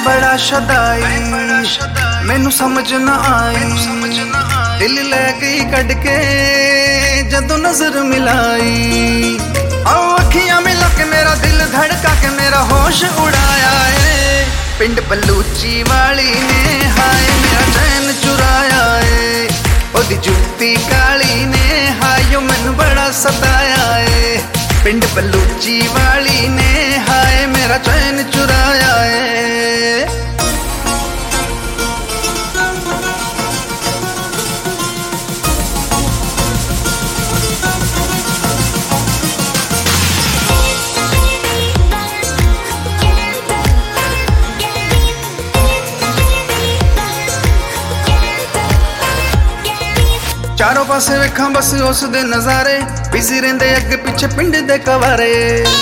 बड़ा शदाई मैनू समझ ना आई, दिल लै गई कड़ के जदों नजर मिलाई। आओ अखियां मिला के मेरा दिल धड़का के मेरा होश उड़ाया है। पिंड बलूची वाली ने हाय मेरा चैन चुराया है। ओदी जुत्ती काली ने हाय मैनू बड़ा सताया है। पिंड बलूची वाली ने हाय मेरा चैन चुराया है। चारों पासे वेखा बस उस दे नजारे, बिजी रहिंदे अगे पिछे पिंड दे कवारे।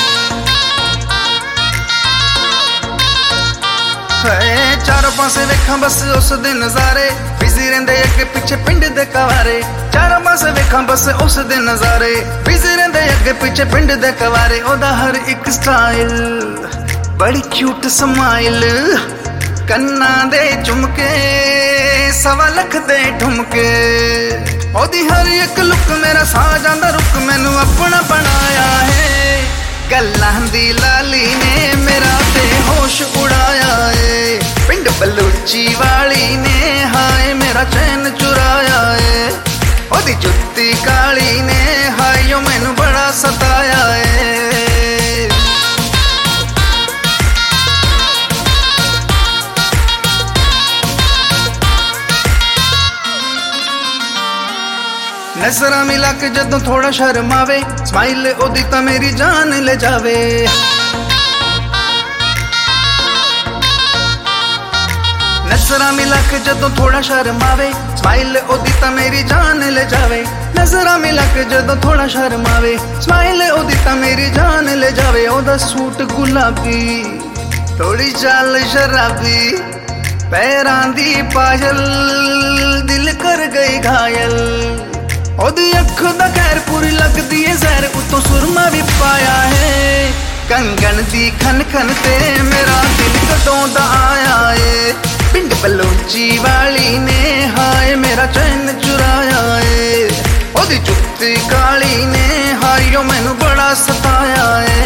चारों पासे वेखा बस उस दे नजारे, बिजी रहिंदे अगे पिछे पिंड दे कवारे। चारों पासे वेखा बस उस दे नजारे, बिजी रहिंदे अगे पिछे पिंड दे कवारे। ओदा हर एक स्टाइल बड़ी क्यूट स्माइल, कन्ना दे झुमके 1.25 लाख दे ठुमके। ओदी हर एक लुक मेरा सा जांदा रुक मैनू अपना बनाया है। गल्लां दी लाली ने मेरा ते होश उड़ाया है। पिंड बलूची वाली ने हाय मेरा चैन चुराया है। ओदी जुत्ती काली ने हाय मैनू बड़ा सताया है। नजरा मिला के जदों थोड़ा शर्म आवे, स्माइल ओदी तां मेरी जान ले जावे। नजरा मिला के जदों थोड़ा शर्म आवे, स्माइल ओदी तां मेरी जान ले जावे। नजरा मिला के जदों थोड़ा शर्म आवे, स्माइल ओदी तां मेरी जान ले जावे। ओदा सूट गुलाबी थोड़ी चाल शराबी, पैरां दी पायल दिल कर गई घायल। ओदी अख दा खैर पूरी लगदी है जहर, उतों सुरमा भी पाया है। कंगन दी खन खन ते मेरा दिल कदों दा आया है। पिंड बलूची वाली ने हाय मेरा चैन चुराया है। ओदी जुत्ती काली ने हाय मैनू बड़ा सताया है।